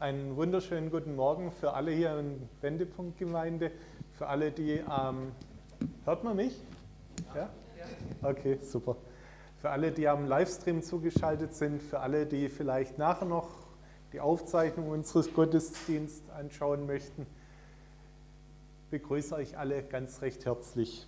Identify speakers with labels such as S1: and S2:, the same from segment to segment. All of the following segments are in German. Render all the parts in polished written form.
S1: Einen wunderschönen guten Morgen für alle hier in Wendepunkt-Gemeinde, für alle, die hört man mich? Ja? Okay, super. Für alle, die am Livestream zugeschaltet sind, für alle, die vielleicht nachher noch die Aufzeichnung unseres Gottesdienstes anschauen möchten, begrüße euch alle ganz recht herzlich.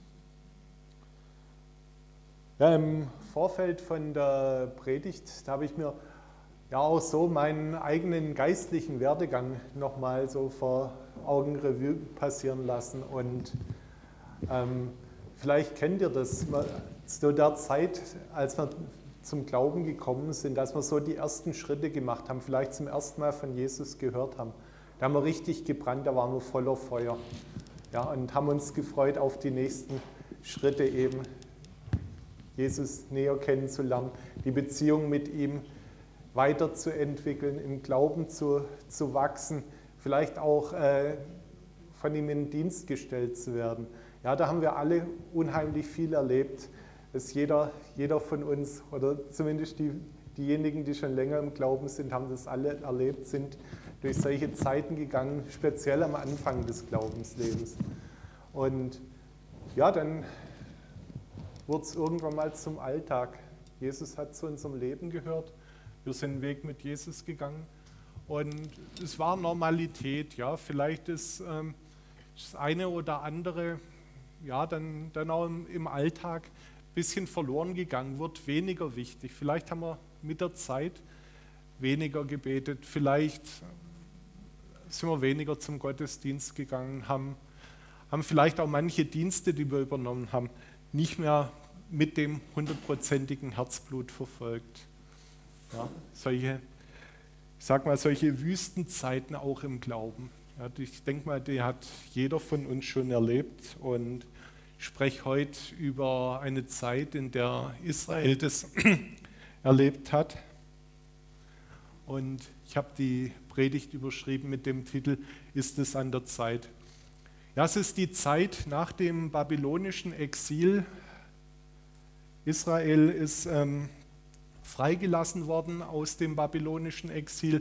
S1: Ja, im Vorfeld von der Predigt, da habe ich mir ja auch so meinen eigenen geistlichen Werdegang nochmal so vor Augen Revue passieren lassen. Und vielleicht kennt ihr das, zu der Zeit, als wir zum Glauben gekommen sind, dass wir so die ersten Schritte gemacht haben, vielleicht zum ersten Mal von Jesus gehört haben. Da haben wir richtig gebrannt, da waren wir voller Feuer. Ja, und haben uns gefreut auf die nächsten Schritte eben, Jesus näher kennenzulernen, die Beziehung mit ihm weiterzuentwickeln, im Glauben zu wachsen, vielleicht auch von ihm in Dienst gestellt zu werden. Ja, da haben wir alle unheimlich viel erlebt, dass jeder von uns, oder zumindest diejenigen, die schon länger im Glauben sind, haben das alle erlebt, sind durch solche Zeiten gegangen, speziell am Anfang des Glaubenslebens. Und ja, dann wurde es irgendwann mal zum Alltag. Jesus hat zu unserem Leben gehört. Wir sind den Weg mit Jesus gegangen und es war Normalität. Ja, vielleicht ist das eine oder andere ja, dann auch im Alltag ein bisschen verloren gegangen, wird weniger wichtig. Vielleicht haben wir mit der Zeit weniger gebetet, vielleicht sind wir weniger zum Gottesdienst gegangen, haben vielleicht auch manche Dienste, die wir übernommen haben, nicht mehr mit dem 100%igen Herzblut verfolgt. Ja, solche Wüstenzeiten auch im Glauben. Ja, ich denke mal, die hat jeder von uns schon erlebt und ich spreche heute über eine Zeit, in der Israel das erlebt hat. Und ich habe die Predigt überschrieben mit dem Titel „Ist es an der Zeit?". Ja, es ist die Zeit nach dem babylonischen Exil. Israel ist freigelassen worden aus dem babylonischen Exil.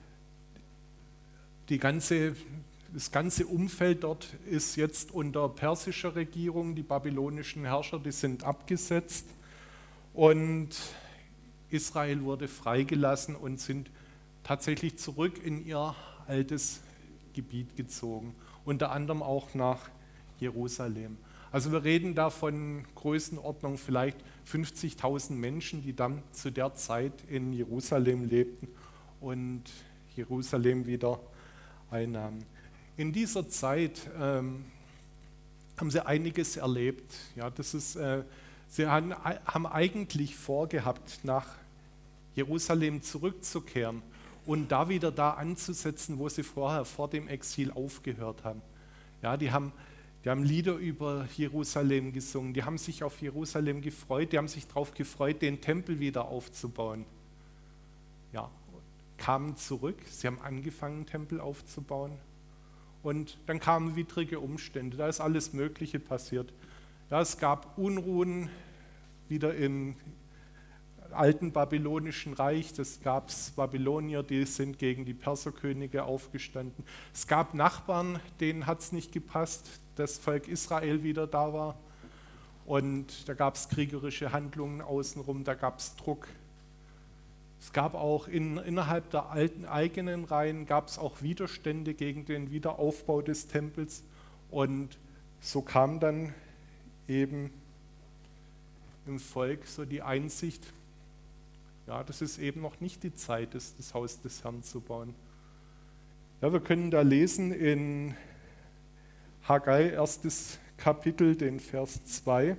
S1: Das ganze Umfeld dort ist jetzt unter persischer Regierung. Die babylonischen Herrscher, die sind abgesetzt. Und Israel wurde freigelassen und sind tatsächlich zurück in ihr altes Gebiet gezogen. Unter anderem auch nach Jerusalem. Also wir reden da von Größenordnung vielleicht 50.000 Menschen, die dann zu der Zeit in Jerusalem lebten und Jerusalem wieder einnahmen. In dieser Zeit haben sie einiges erlebt. Ja, sie haben eigentlich vorgehabt, nach Jerusalem zurückzukehren und da wieder da anzusetzen, wo sie vorher vor dem Exil aufgehört haben. Ja, die haben Lieder über Jerusalem gesungen, die haben sich auf Jerusalem gefreut, die haben sich darauf gefreut, den Tempel wieder aufzubauen. Ja, kamen zurück, sie haben angefangen, Tempel aufzubauen und dann kamen widrige Umstände, da ist alles Mögliche passiert. Ja, es gab Unruhen wieder im alten babylonischen Reich, das gab es Babylonier, die sind gegen die Perserkönige aufgestanden. Es gab Nachbarn, denen hat es nicht gepasst, das Volk Israel wieder da war und da gab es kriegerische Handlungen außenrum, da gab es Druck. Es gab auch innerhalb der alten eigenen Reihen gab es auch Widerstände gegen den Wiederaufbau des Tempels und so kam dann eben im Volk so die Einsicht, ja, das ist eben noch nicht die Zeit, das Haus des Herrn zu bauen. Ja, wir können da lesen in Haggai, 1. Kapitel, den Vers 2.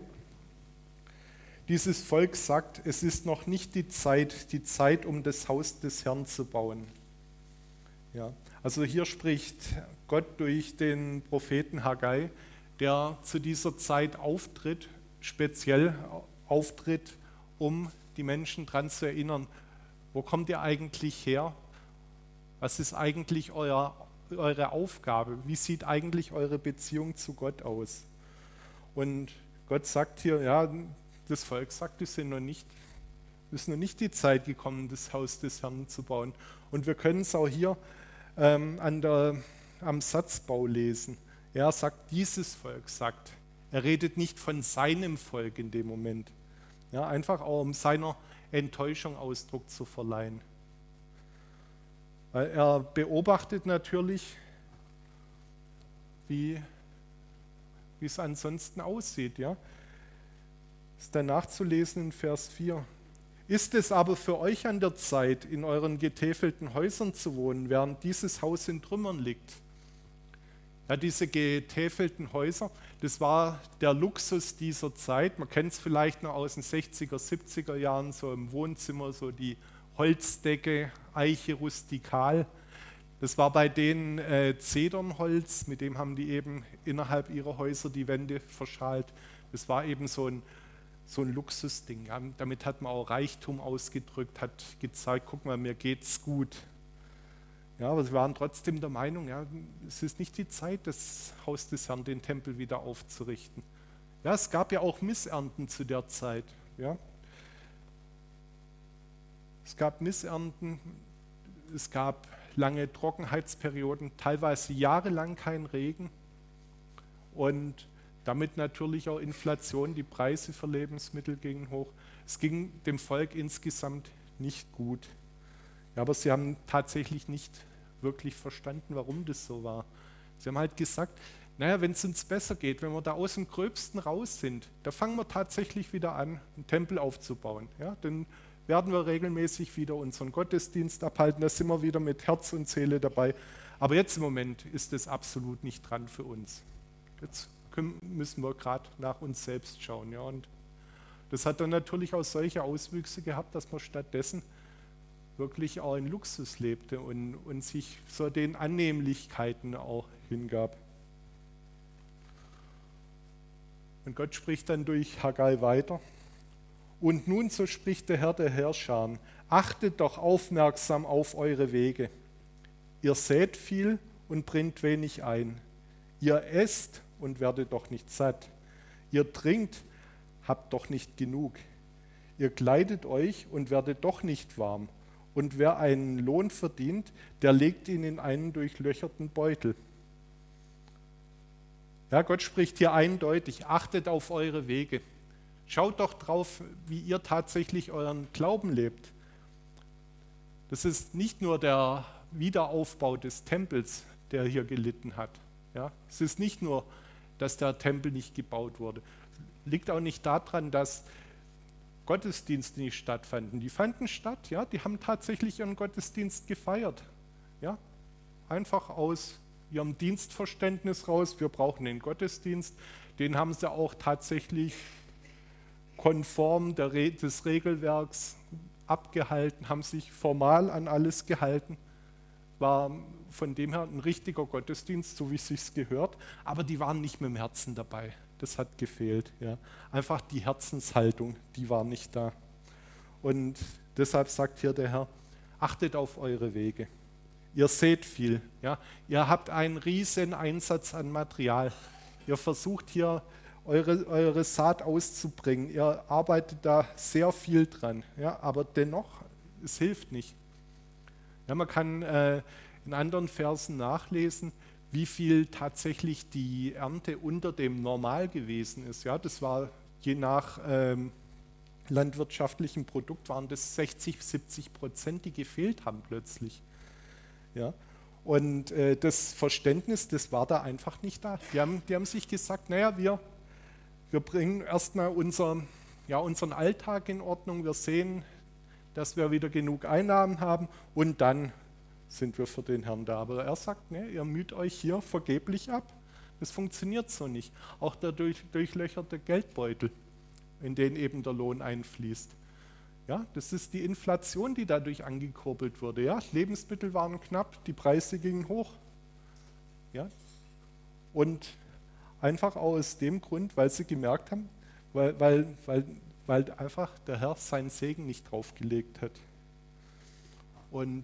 S1: Dieses Volk sagt, es ist noch nicht die Zeit, um das Haus des Herrn zu bauen. Ja, also hier spricht Gott durch den Propheten Haggai, der zu dieser Zeit speziell auftritt, um die Menschen daran zu erinnern, wo kommt ihr eigentlich her? Was ist eigentlich eure Aufgabe? Wie sieht eigentlich eure Beziehung zu Gott aus? Und Gott sagt hier, ja, das Volk sagt, die sind noch nicht ist noch nicht die Zeit gekommen, das Haus des Herrn zu bauen. Und wir können es auch hier am Satzbau lesen. Er sagt, dieses Volk sagt. Er redet nicht von seinem Volk in dem Moment. Ja, einfach auch um seiner Enttäuschung Ausdruck zu verleihen. Weil er beobachtet natürlich, wie es ansonsten aussieht. Ja? Ist dann nachzulesen in Vers 4. Ist es aber für euch an der Zeit, in euren getäfelten Häusern zu wohnen, während dieses Haus in Trümmern liegt? Ja, diese getäfelten Häuser, das war der Luxus dieser Zeit. Man kennt es vielleicht noch aus den 60er, 70er Jahren, so im Wohnzimmer, so die Holzdecke, Eiche rustikal. Das war bei denen Zedernholz, mit dem haben die eben innerhalb ihrer Häuser die Wände verschalt. Das war eben so ein Luxusding. Ja. Damit hat man auch Reichtum ausgedrückt, hat gezeigt, guck mal, mir geht's gut. Ja, aber sie waren trotzdem der Meinung, ja, es ist nicht die Zeit, das Haus des Herrn, den Tempel wieder aufzurichten. Ja, es gab ja auch Missernten zu der Zeit. Ja. Es gab Missernten, es gab lange Trockenheitsperioden, teilweise jahrelang kein Regen und damit natürlich auch Inflation, die Preise für Lebensmittel gingen hoch. Es ging dem Volk insgesamt nicht gut. Ja, aber sie haben tatsächlich nicht wirklich verstanden, warum das so war. Sie haben halt gesagt, naja, wenn es uns besser geht, wenn wir da aus dem Gröbsten raus sind, da fangen wir tatsächlich wieder an, einen Tempel aufzubauen. Ja, dann werden wir regelmäßig wieder unseren Gottesdienst abhalten, da sind wir wieder mit Herz und Seele dabei. Aber jetzt im Moment ist es absolut nicht dran für uns. Jetzt müssen wir gerade nach uns selbst schauen. Ja, und das hat dann natürlich auch solche Auswüchse gehabt, dass man stattdessen wirklich auch in Luxus lebte und sich so den Annehmlichkeiten auch hingab. Und Gott spricht dann durch Haggai weiter. Und nun, so spricht der Herr der Herrscher, achtet doch aufmerksam auf eure Wege. Ihr sät viel und bringt wenig ein. Ihr esst und werdet doch nicht satt. Ihr trinkt, habt doch nicht genug. Ihr kleidet euch und werdet doch nicht warm. Und wer einen Lohn verdient, der legt ihn in einen durchlöcherten Beutel. Ja, Gott spricht hier eindeutig, achtet auf eure Wege. Schaut doch drauf, wie ihr tatsächlich euren Glauben lebt. Das ist nicht nur der Wiederaufbau des Tempels, der hier gelitten hat. Ja, es ist nicht nur, dass der Tempel nicht gebaut wurde. Liegt auch nicht daran, dass Gottesdienste nicht stattfanden. Die fanden statt, ja, die haben tatsächlich ihren Gottesdienst gefeiert. Ja, einfach aus ihrem Dienstverständnis raus, wir brauchen den Gottesdienst, den haben sie auch tatsächlich konform des Regelwerks abgehalten, haben sich formal an alles gehalten. War von dem her ein richtiger Gottesdienst, so wie es sich gehört, aber die waren nicht mit dem Herzen dabei. Das hat gefehlt. Ja. Einfach die Herzenshaltung, die war nicht da. Und deshalb sagt hier der Herr, achtet auf eure Wege. Ihr seht viel. Ja. Ihr habt einen riesen Einsatz an Material. Ihr versucht hier eure Saat auszubringen. Ihr arbeitet da sehr viel dran. Ja. Aber dennoch, es hilft nicht. Ja, man kann in anderen Versen nachlesen, wie viel tatsächlich die Ernte unter dem Normal gewesen ist. Ja, das war je nach landwirtschaftlichem Produkt waren das 60-70%, die gefehlt haben plötzlich. Ja, und das Verständnis, das war da einfach nicht da. Die haben sich gesagt, naja, wir bringen erstmal unseren Alltag in Ordnung, wir sehen, dass wir wieder genug Einnahmen haben und dann sind wir für den Herrn da. Aber er sagt, ne, ihr müht euch hier vergeblich ab. Das funktioniert so nicht. Auch der durchlöcherte Geldbeutel, in den eben der Lohn einfließt. Ja, das ist die Inflation, die dadurch angekurbelt wurde. Ja, Lebensmittel waren knapp, die Preise gingen hoch. Ja, und einfach aus dem Grund, weil sie gemerkt haben, weil einfach der Herr seinen Segen nicht draufgelegt hat. Und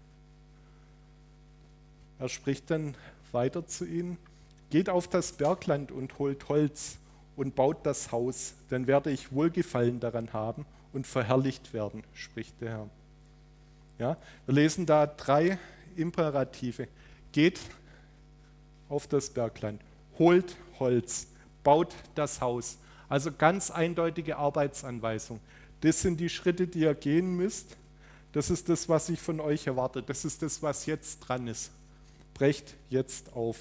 S1: er spricht dann weiter zu ihnen, geht auf das Bergland und holt Holz und baut das Haus, dann werde ich Wohlgefallen daran haben und verherrlicht werden, spricht der Herr. Ja, wir lesen da 3 Imperative. Geht auf das Bergland, holt Holz, baut das Haus. Also ganz eindeutige Arbeitsanweisung. Das sind die Schritte, die ihr gehen müsst. Das ist das, was ich von euch erwarte. Das ist das, was jetzt dran ist. Brecht jetzt auf.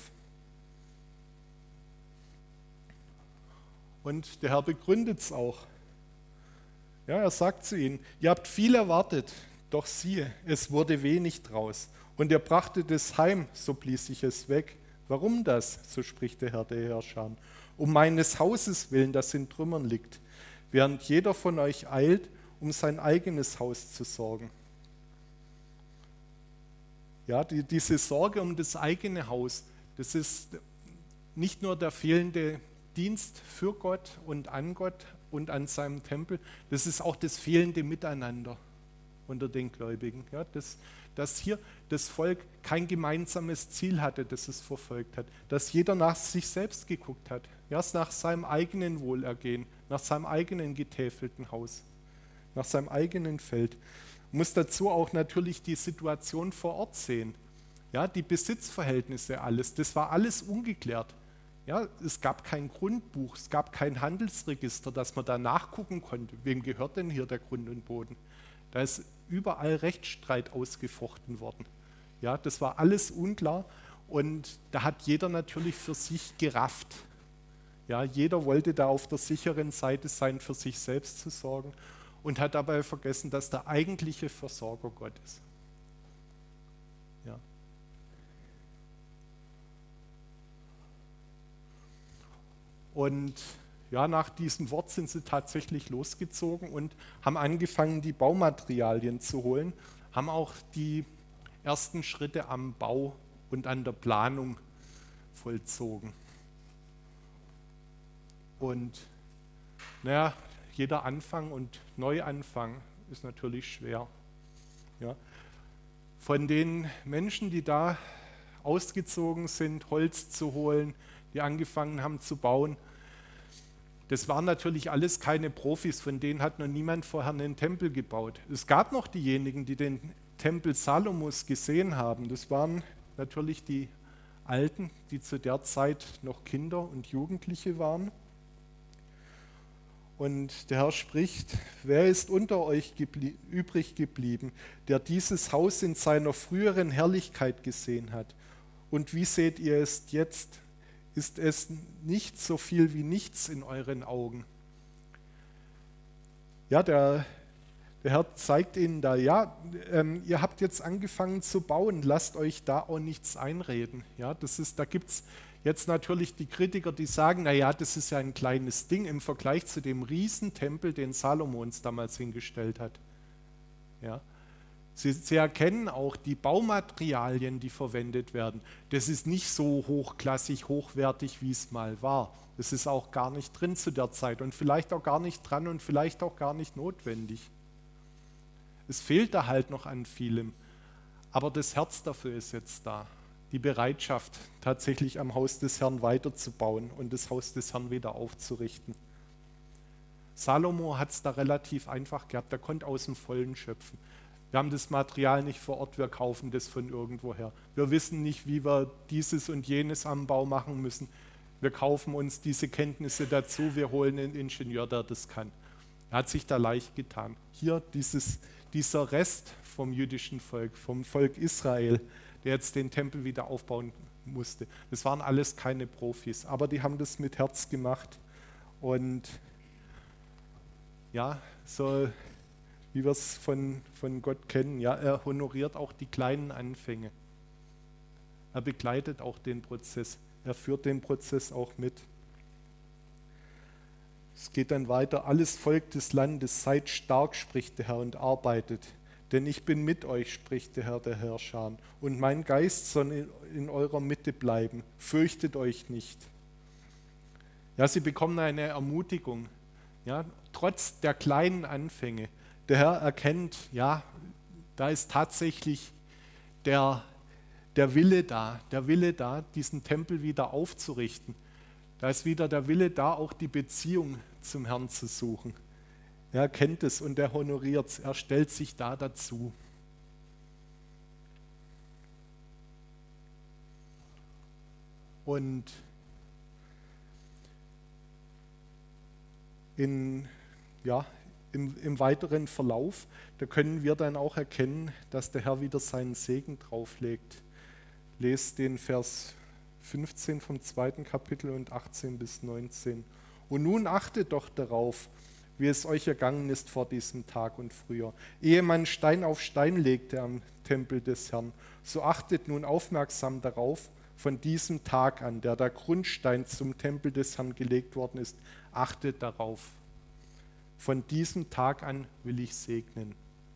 S1: Und der Herr begründet es auch. Ja, er sagt zu ihnen, ihr habt viel erwartet, doch siehe, es wurde wenig draus. Und ihr brachtet es heim, so blies ich es weg. Warum das? So spricht der Herr der Herrscher. Um meines Hauses willen, das in Trümmern liegt, während jeder von euch eilt, um sein eigenes Haus zu sorgen. Ja, diese Sorge um das eigene Haus, das ist nicht nur der fehlende Dienst für Gott und an seinem Tempel, das ist auch das fehlende Miteinander unter den Gläubigen. Ja, dass hier das Volk kein gemeinsames Ziel hatte, das es verfolgt hat, dass jeder nach sich selbst geguckt hat, ja, nach seinem eigenen Wohlergehen, nach seinem eigenen getäfelten Haus, nach seinem eigenen Feld. Man muss dazu auch natürlich die Situation vor Ort sehen, ja, die Besitzverhältnisse, alles, das war alles ungeklärt. Ja, es gab kein Grundbuch, es gab kein Handelsregister, dass man da nachgucken konnte, wem gehört denn hier der Grund und Boden. Da ist überall Rechtsstreit ausgefochten worden. Ja, das war alles unklar und da hat jeder natürlich für sich gerafft. Ja, jeder wollte da auf der sicheren Seite sein, für sich selbst zu sorgen und hat dabei vergessen, dass der eigentliche Versorger Gott ist. Ja. Und ja, nach diesem Wort sind sie tatsächlich losgezogen und haben angefangen, die Baumaterialien zu holen, haben auch die ersten Schritte am Bau und an der Planung vollzogen. Und naja, jeder Anfang und Neuanfang ist natürlich schwer. Ja. Von den Menschen, die da ausgezogen sind, Holz zu holen, die angefangen haben zu bauen, das waren natürlich alles keine Profis, von denen hat noch niemand vorher einen Tempel gebaut. Es gab noch diejenigen, die den Tempel Salomos gesehen haben. Das waren natürlich die Alten, die zu der Zeit noch Kinder und Jugendliche waren. Und der Herr spricht, wer ist unter euch übrig geblieben, der dieses Haus in seiner früheren Herrlichkeit gesehen hat? Und wie seht ihr es jetzt? Ist es nicht so viel wie nichts in euren Augen? Ja, der Herr zeigt ihnen da, ja, ihr habt jetzt angefangen zu bauen, lasst euch da auch nichts einreden. Ja, da gibt es jetzt natürlich die Kritiker, die sagen, naja, das ist ja ein kleines Ding im Vergleich zu dem Riesentempel, den Salomons damals hingestellt hat. Ja. Sie erkennen auch die Baumaterialien, die verwendet werden. Das ist nicht so hochklassig, hochwertig, wie es mal war. Das ist auch gar nicht drin zu der Zeit und vielleicht auch gar nicht dran und vielleicht auch gar nicht notwendig. Es fehlt da halt noch an vielem. Aber das Herz dafür ist jetzt da. Die Bereitschaft, tatsächlich am Haus des Herrn weiterzubauen und das Haus des Herrn wieder aufzurichten. Salomo hat es da relativ einfach gehabt. Er konnte aus dem Vollen schöpfen. Wir haben das Material nicht vor Ort, wir kaufen das von irgendwoher. Wir wissen nicht, wie wir dieses und jenes am Bau machen müssen. Wir kaufen uns diese Kenntnisse dazu, wir holen einen Ingenieur, der das kann. Er hat sich da leicht getan. Hier dieser Rest vom jüdischen Volk, vom Volk Israel, der jetzt den Tempel wieder aufbauen musste, das waren alles keine Profis, aber die haben das mit Herz gemacht. Und ja, so wie wir es von Gott kennen, ja, er honoriert auch die kleinen Anfänge. Er begleitet auch den Prozess, er führt den Prozess auch mit. Es geht dann weiter, alles Volk des Landes, seid stark, spricht der Herr, und arbeitet. Denn ich bin mit euch, spricht der Herr der Herrscher, und mein Geist soll in eurer Mitte bleiben. Fürchtet euch nicht. Ja, sie bekommen eine Ermutigung, ja, trotz der kleinen Anfänge. Der Herr erkennt, ja, da ist tatsächlich der Wille da, diesen Tempel wieder aufzurichten. Da ist wieder der Wille da, auch die Beziehung zum Herrn zu suchen. Er kennt es und er honoriert es. Er stellt sich da dazu. Und im weiteren Verlauf, da können wir dann auch erkennen, dass der Herr wieder seinen Segen drauflegt. Lest den Vers 15 vom 2. Kapitel und 18 bis 19. Und nun achtet doch darauf, wie es euch ergangen ist vor diesem Tag und früher. Ehe man Stein auf Stein legte am Tempel des Herrn, so achtet nun aufmerksam darauf, von diesem Tag an, der Grundstein zum Tempel des Herrn gelegt worden ist, achtet darauf. Von diesem Tag an will ich segnen.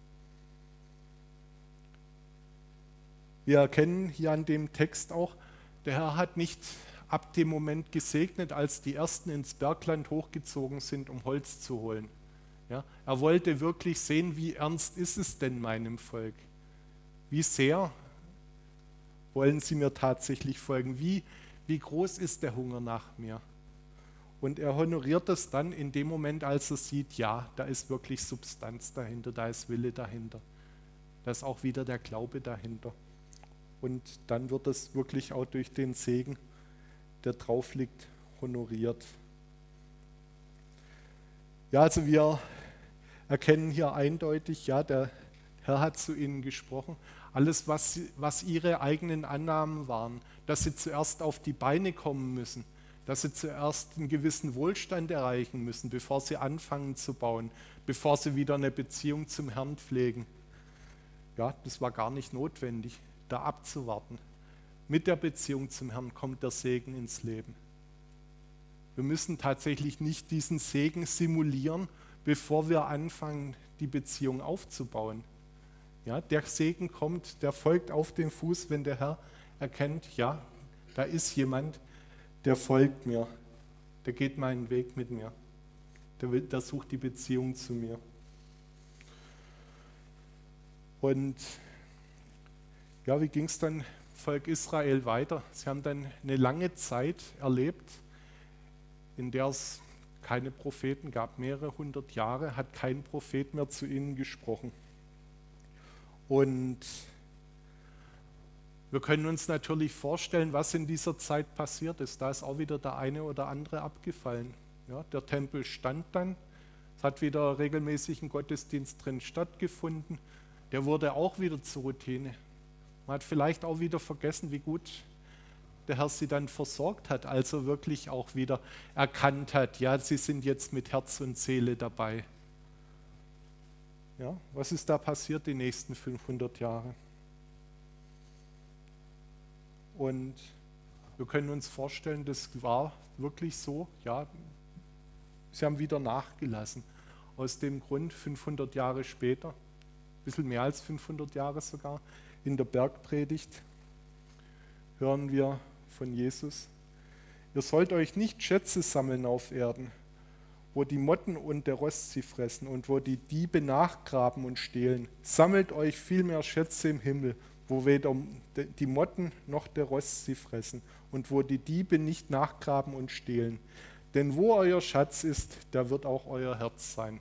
S1: Wir erkennen hier an dem Text auch, der Herr hat nicht ab dem Moment gesegnet, als die Ersten ins Bergland hochgezogen sind, um Holz zu holen. Ja, er wollte wirklich sehen, wie ernst ist es denn meinem Volk? Wie sehr wollen sie mir tatsächlich folgen? Wie groß ist der Hunger nach mir? Und er honoriert es dann in dem Moment, als er sieht, ja, da ist wirklich Substanz dahinter, da ist Wille dahinter. Da ist auch wieder der Glaube dahinter. Und dann wird es wirklich auch durch den Segen, der drauf liegt, honoriert. Ja, also wir erkennen hier eindeutig, ja, der Herr hat zu ihnen gesprochen. Alles, was ihre eigenen Annahmen waren, dass sie zuerst auf die Beine kommen müssen, dass sie zuerst einen gewissen Wohlstand erreichen müssen, bevor sie anfangen zu bauen, bevor sie wieder eine Beziehung zum Herrn pflegen. Ja, das war gar nicht notwendig, da abzuwarten. Mit der Beziehung zum Herrn kommt der Segen ins Leben. Wir müssen tatsächlich nicht diesen Segen simulieren, bevor wir anfangen, die Beziehung aufzubauen. Ja, der Segen kommt, der folgt auf den Fuß, wenn der Herr erkennt, ja, da ist jemand, der folgt mir, der geht meinen Weg mit mir, der sucht die Beziehung zu mir. Und ja, wie ging es dann Volk Israel weiter? Sie haben dann eine lange Zeit erlebt, in der es keine Propheten gab, mehrere hundert Jahre hat kein Prophet mehr zu ihnen gesprochen. Und wir können uns natürlich vorstellen, was in dieser Zeit passiert ist. Da ist auch wieder der eine oder andere abgefallen. Ja, der Tempel stand dann, es hat wieder regelmäßig ein Gottesdienst drin stattgefunden. Der wurde auch wieder zur Routine. Man hat vielleicht auch wieder vergessen, wie gut der Herr sie dann versorgt hat, als er wirklich auch wieder erkannt hat, ja, sie sind jetzt mit Herz und Seele dabei. Ja, was ist da passiert die nächsten 500 Jahre? Und wir können uns vorstellen, das war wirklich so, ja, sie haben wieder nachgelassen. Aus dem Grund 500 Jahre später, ein bisschen mehr als 500 Jahre sogar, in der Bergpredigt hören wir von Jesus: Ihr sollt euch nicht Schätze sammeln auf Erden, wo die Motten und der Rost sie fressen und wo die Diebe nachgraben und stehlen. Sammelt euch vielmehr Schätze im Himmel, wo weder die Motten noch der Rost sie fressen und wo die Diebe nicht nachgraben und stehlen. Denn wo euer Schatz ist, da wird auch euer Herz sein.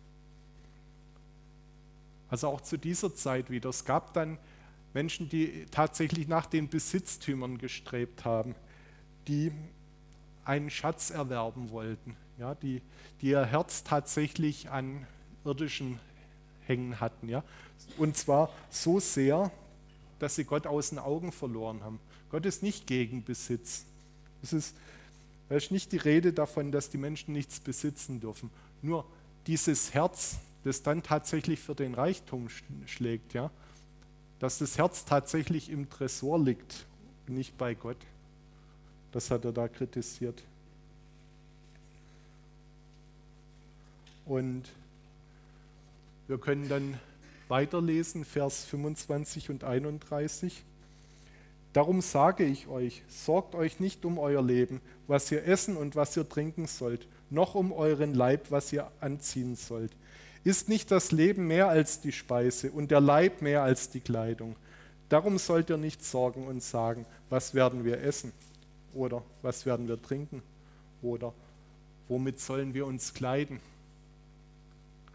S1: Also auch zu dieser Zeit wieder. Es gab dann Menschen, die tatsächlich nach den Besitztümern gestrebt haben, die einen Schatz erwerben wollten, ja, die ihr Herz tatsächlich an irdischen hängen hatten. Ja. Und zwar so sehr, dass sie Gott aus den Augen verloren haben. Gott ist nicht gegen Besitz. Es ist nicht die Rede davon, dass die Menschen nichts besitzen dürfen. Nur dieses Herz, das dann tatsächlich für den Reichtum schlägt, ja, dass das Herz tatsächlich im Tresor liegt, nicht bei Gott. Das hat er da kritisiert. Und wir können dann weiterlesen, Vers 25 und 31. Darum sage ich euch, sorgt euch nicht um euer Leben, was ihr essen und was ihr trinken sollt, noch um euren Leib, was ihr anziehen sollt. Ist nicht das Leben mehr als die Speise und der Leib mehr als die Kleidung? Darum sollt ihr nicht sorgen und sagen, was werden wir essen? Oder was werden wir trinken? Oder womit sollen wir uns kleiden?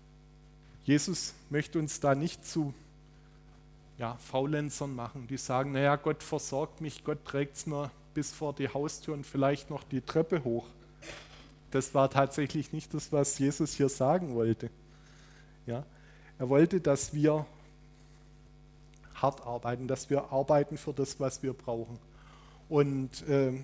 S1: Jesus möchte uns da nicht zu Faulenzern machen, die sagen, naja, Gott versorgt mich, Gott trägt es mir bis vor die Haustür und vielleicht noch die Treppe hoch. Das war tatsächlich nicht das, was Jesus hier sagen wollte. Ja? Er wollte, dass wir hart arbeiten, dass wir arbeiten für das, was wir brauchen. Und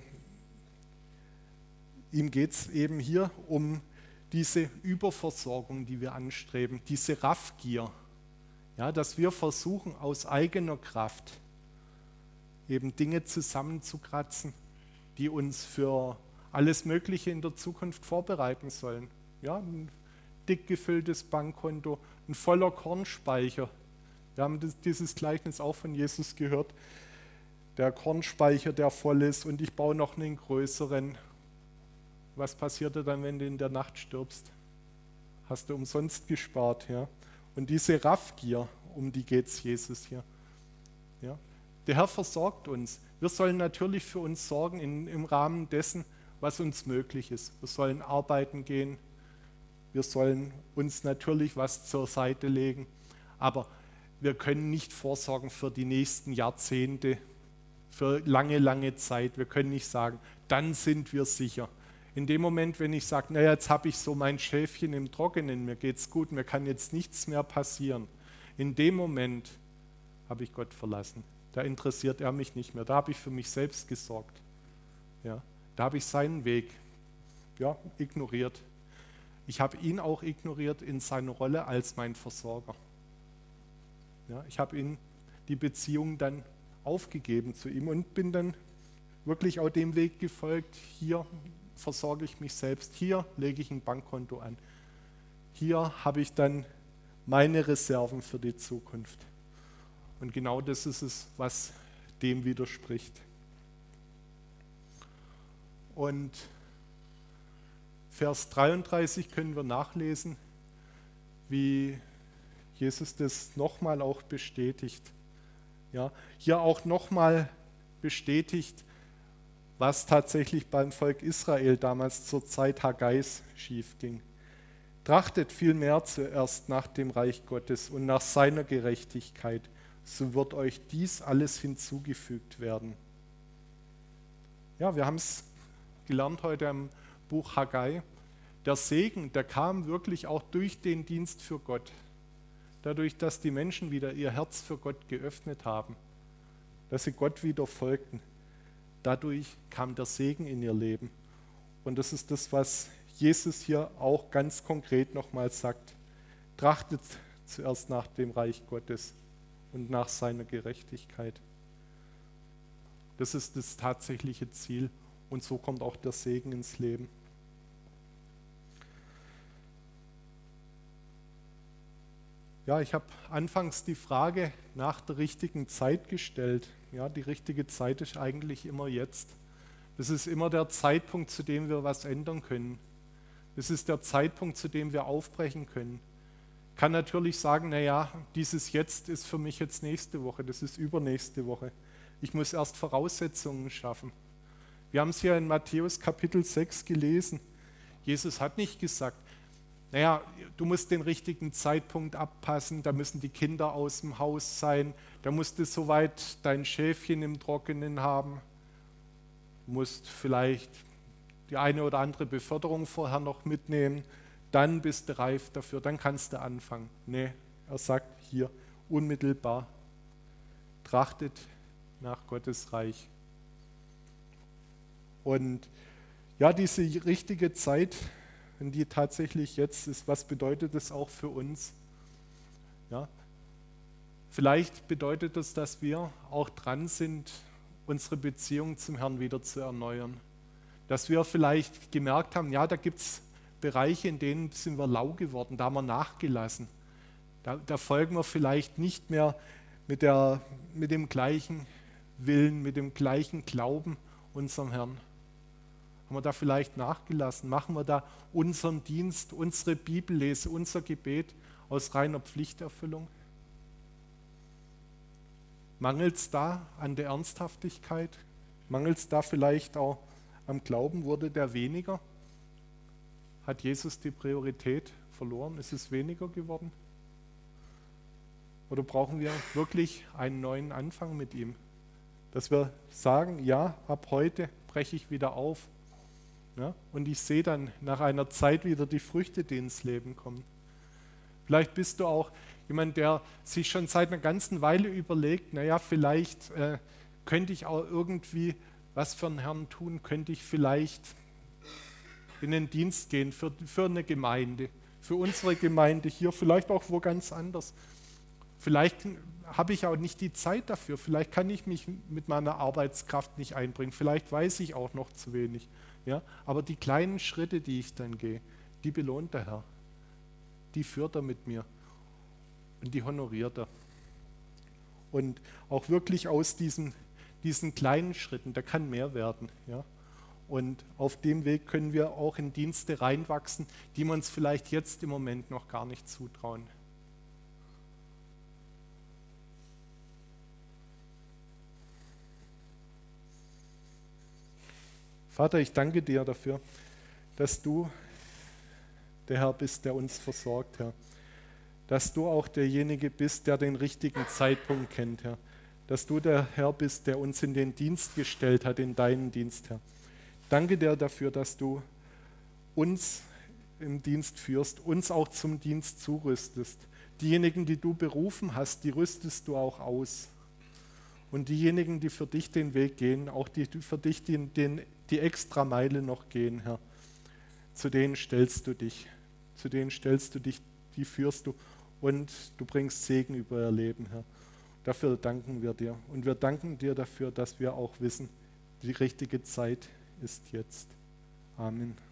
S1: ihm geht es eben hier um diese Überversorgung, die wir anstreben, diese Raffgier, ja, dass wir versuchen, aus eigener Kraft eben Dinge zusammenzukratzen, die uns für alles Mögliche in der Zukunft vorbereiten sollen. Ja, ein dick gefülltes Bankkonto, ein voller Kornspeicher. Wir haben dieses Gleichnis auch von Jesus gehört. Der Kornspeicher, der voll ist, und ich baue noch einen größeren. Was passiert dann, wenn du in der Nacht stirbst? Hast du umsonst gespart. Ja? Und diese Raffgier, um die geht es Jesus hier. Ja? Der Herr versorgt uns. Wir sollen natürlich für uns sorgen im Rahmen dessen, was uns möglich ist. Wir sollen arbeiten gehen. Wir sollen uns natürlich was zur Seite legen. Aber wir können nicht vorsorgen für die nächsten Jahrzehnte, für lange, lange Zeit. Wir können nicht sagen, dann sind wir sicher. In dem Moment, wenn ich sage, naja, jetzt habe ich so mein Schäfchen im Trockenen, mir geht's gut, mir kann jetzt nichts mehr passieren. In dem Moment habe ich Gott verlassen. Da interessiert er mich nicht mehr. Da habe ich für mich selbst gesorgt. Ja, da habe ich seinen Weg ignoriert. Ich habe ihn auch ignoriert in seiner Rolle als mein Versorger. Ja, ich habe ihm die Beziehung dann aufgegeben zu ihm und bin dann wirklich auch dem Weg gefolgt. Hier versorge ich mich selbst, hier lege ich ein Bankkonto an. Hier habe ich dann meine Reserven für die Zukunft. Und genau das ist es, was dem widerspricht. Und Vers 33 können wir nachlesen, wie Jesus das nochmal auch bestätigt. Ja, hier auch nochmal bestätigt, was tatsächlich beim Volk Israel damals zur Zeit Haggais schief ging. Trachtet vielmehr zuerst nach dem Reich Gottes und nach seiner Gerechtigkeit, so wird euch dies alles hinzugefügt werden. Ja, wir haben es gelernt heute im Buch Haggai. Der Segen, der kam wirklich auch durch den Dienst für Gott. Dadurch, dass die Menschen wieder ihr Herz für Gott geöffnet haben, dass sie Gott wieder folgten. Dadurch kam der Segen in ihr Leben. Und das ist das, was Jesus hier auch ganz konkret nochmal sagt. Trachtet zuerst nach dem Reich Gottes und nach seiner Gerechtigkeit. Das ist das tatsächliche Ziel. Und so kommt auch der Segen ins Leben. Ja, ich habe anfangs die Frage nach der richtigen Zeit gestellt. Ja, die richtige Zeit ist eigentlich immer jetzt. Das ist immer der Zeitpunkt, zu dem wir was ändern können. Das ist der Zeitpunkt, zu dem wir aufbrechen können. Ich kann natürlich sagen, naja, dieses Jetzt ist für mich jetzt nächste Woche, das ist übernächste Woche. Ich muss erst Voraussetzungen schaffen. Wir haben es hier in Matthäus Kapitel 6 gelesen. Jesus hat nicht gesagt, naja, du musst den richtigen Zeitpunkt abpassen, da müssen die Kinder aus dem Haus sein, da musst du soweit dein Schäfchen im Trockenen haben, musst vielleicht die eine oder andere Beförderung vorher noch mitnehmen, dann bist du reif dafür, dann kannst du anfangen. Nee, er sagt hier unmittelbar, trachtet nach Gottes Reich. Und ja, diese richtige Zeit, wenn die tatsächlich jetzt ist, was bedeutet das auch für uns? Ja, vielleicht bedeutet das, dass wir auch dran sind, unsere Beziehung zum Herrn wieder zu erneuern. Dass wir vielleicht gemerkt haben, ja, da gibt es Bereiche, in denen sind wir lau geworden, da haben wir nachgelassen. Da folgen wir vielleicht nicht mehr mit dem gleichen Willen, mit dem gleichen Glauben unserem Herrn. Haben wir da vielleicht nachgelassen? Machen wir da unseren Dienst, unsere Bibellese, unser Gebet aus reiner Pflichterfüllung? Mangelt es da an der Ernsthaftigkeit? Mangelt es da vielleicht auch am Glauben? Wurde der weniger? Hat Jesus die Priorität verloren? Ist es weniger geworden? Oder brauchen wir wirklich einen neuen Anfang mit ihm? Dass wir sagen, ja, ab heute breche ich wieder auf. Ja? Und ich sehe dann nach einer Zeit wieder die Früchte, die ins Leben kommen. Vielleicht bist du auch jemand, der sich schon seit einer ganzen Weile überlegt, naja, vielleicht könnte ich auch irgendwie was für einen Herrn tun, könnte ich vielleicht in den Dienst gehen für eine Gemeinde, für unsere Gemeinde hier, vielleicht auch wo ganz anders. Vielleicht habe ich auch nicht die Zeit dafür, vielleicht kann ich mich mit meiner Arbeitskraft nicht einbringen, vielleicht weiß ich auch noch zu wenig. Ja? Aber die kleinen Schritte, die ich dann gehe, die belohnt der Herr, die führt er mit mir und die honoriert er. Und auch wirklich aus diesen kleinen Schritten, da kann mehr werden. Ja? Und auf dem Weg können wir auch in Dienste reinwachsen, die wir uns vielleicht jetzt im Moment noch gar nicht zutrauen. Vater, ich danke dir dafür, dass du der Herr bist, der uns versorgt, Herr. Dass du auch derjenige bist, der den richtigen Zeitpunkt kennt, Herr. Dass du der Herr bist, der uns in den Dienst gestellt hat, in deinen Dienst, Herr. Danke dir dafür, dass du uns im Dienst führst, uns auch zum Dienst zurüstest. Diejenigen, die du berufen hast, die rüstest du auch aus. Und diejenigen, die für dich den Weg gehen, auch die für dich die extra Meile noch gehen, Herr, zu denen stellst du dich. Zu denen stellst du dich, die führst du und du bringst Segen über ihr Leben, Herr. Dafür danken wir dir. Und wir danken dir dafür, dass wir auch wissen, die richtige Zeit ist jetzt. Amen.